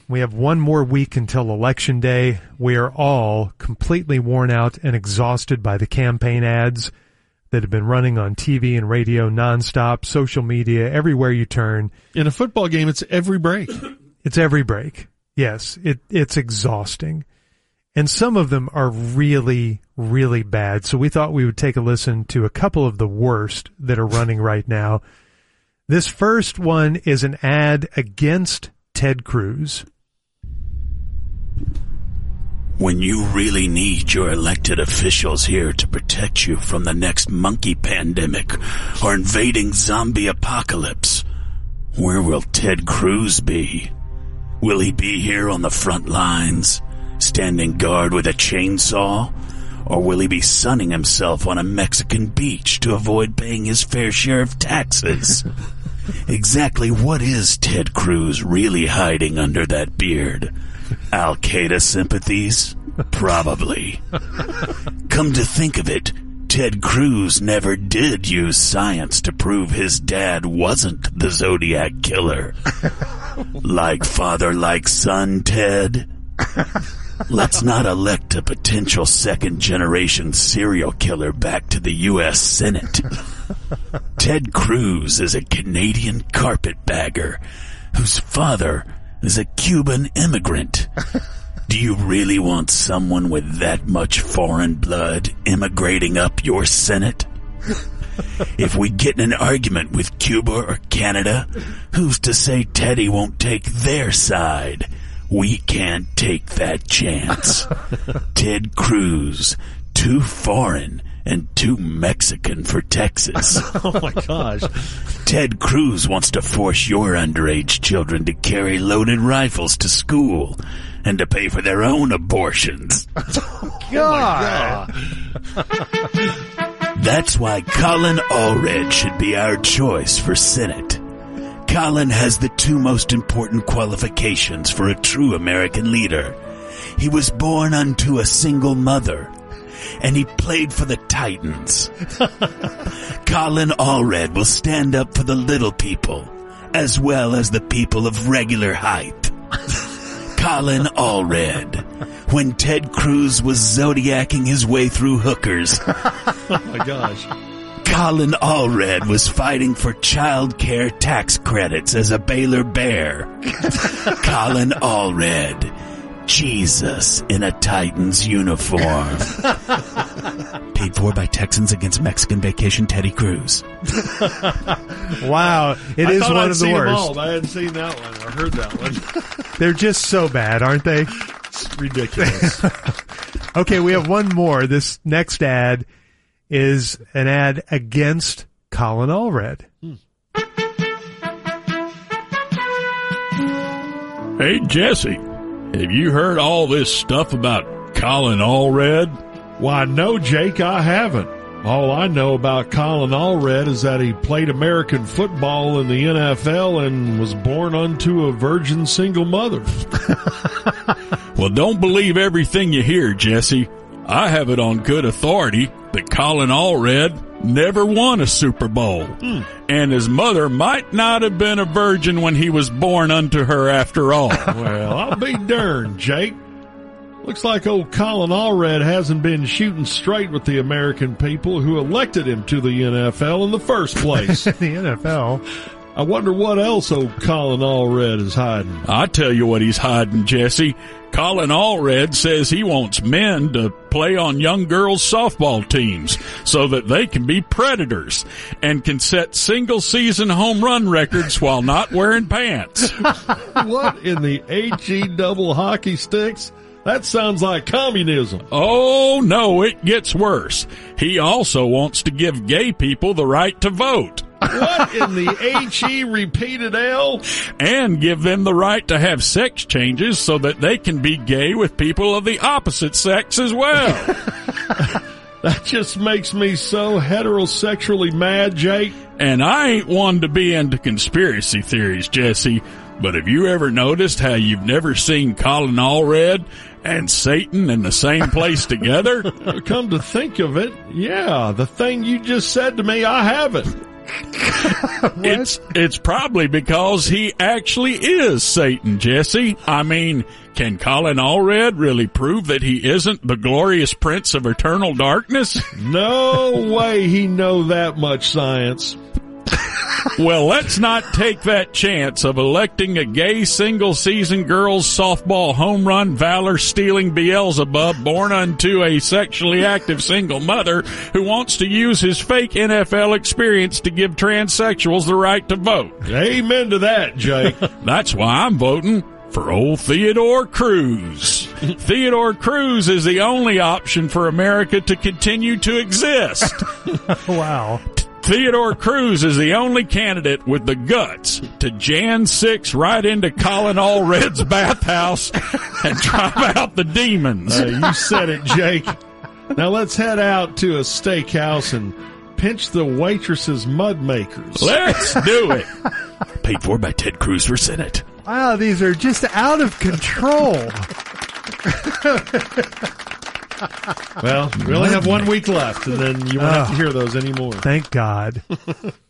We have one more week until Election Day. We are all completely worn out and exhausted by the campaign ads that have been running on TV and radio nonstop, social media, everywhere you turn. In a football game, it's every break. It's every break. Yes, it's exhausting. And some of them are really, really bad. So we thought we would take a listen to a couple of the worst that are running right now. This first one is an ad against Ted Cruz. When you really need your elected officials here to protect you from the next monkey pandemic or invading zombie apocalypse, where will Ted Cruz be? Will he be here on the front lines, standing guard with a chainsaw? Or will he be sunning himself on a Mexican beach to avoid paying his fair share of taxes? Exactly what is Ted Cruz really hiding under that beard? Al-Qaeda sympathies? Probably. Come to think of it, Ted Cruz never did use science to prove his dad wasn't the Zodiac killer. Like father, like son, Ted. Let's not elect a potential second-generation serial killer back to the U.S. Senate. Ted Cruz is a Canadian carpetbagger whose father is a Cuban immigrant. Do you really want someone with that much foreign blood immigrating up your Senate? If we get in an argument with Cuba or Canada, who's to say Teddy won't take their side? We can't take that chance. Ted Cruz, too foreign and too Mexican for Texas. Oh, my gosh. Ted Cruz wants to force your underage children to carry loaded rifles to school and to pay for their own abortions. Oh, God. That's why Colin Allred should be our choice for Senate. Colin has the two most important qualifications for a true American leader. He was born unto a single mother, and he played for the Titans. Colin Allred will stand up for the little people, as well as the people of regular height. Colin Allred, when Ted Cruz was zodiacking his way through hookers. Oh, my gosh. Colin Allred was fighting for child care tax credits as a Baylor Bear. Colin Allred, Jesus in a Titans uniform. Paid for by Texans against Mexican vacation Teddy Cruz. Wow, it is one of the worst. I hadn't seen that one. I heard that one. They're just so bad, aren't they? It's ridiculous. Okay, we have one more. This next ad is an ad against Colin Allred. Hey, Jesse, have you heard all this stuff about Colin Allred? Why, no, Jake, I haven't. All I know about Colin Allred is that he played American football in the NFL and was born unto a virgin single mother. Well, don't believe everything you hear, Jesse. I have it on good authority that Colin Allred never won a Super Bowl. And his mother might not have been a virgin when he was born unto her after all. Well, I'll be darned, Jake. Looks like old Colin Allred hasn't been shooting straight with the American people who elected him to the NFL in the first place. The NFL? I wonder what else old Colin Allred is hiding. I tell you what he's hiding, Jesse. Colin Allred says he wants men to play on young girls' softball teams so that they can be predators and can set single-season home run records while not wearing pants. What in the HE double hockey sticks? That sounds like communism. Oh, no, it gets worse. He also wants to give gay people the right to vote. What in the HE repeated L? And give them the right to have sex changes so that they can be gay with people of the opposite sex as well. That just makes me so heterosexually mad, Jake. And I ain't one to be into conspiracy theories, Jesse, but have you ever noticed how you've never seen Colin Allred and Satan in the same place together? Come to think of it, yeah, the thing you just said to me, I haven't. It's probably because he actually is Satan, Jesse. I mean, can Colin Allred really prove that he isn't the glorious prince of eternal darkness? No way he know that much science. Well, let's not take that chance of electing a gay single-season girls softball home run valor-stealing Beelzebub born unto a sexually active single mother who wants to use his fake NFL experience to give transsexuals the right to vote. Amen to that, Jake. That's why I'm voting for old Theodore Cruz. Theodore Cruz is the only option for America to continue to exist. Wow. Theodore Cruz is the only candidate with the guts to Jan 6 right into Colin Allred's bathhouse and drive out the demons. You said it, Jake. Now let's head out to a steakhouse and pinch the waitress's mud makers. Let's do it. Paid for by Ted Cruz for Senate. Wow, these are just out of control. Well, we only have 1 week left, and then you won't have to hear those anymore. Thank God.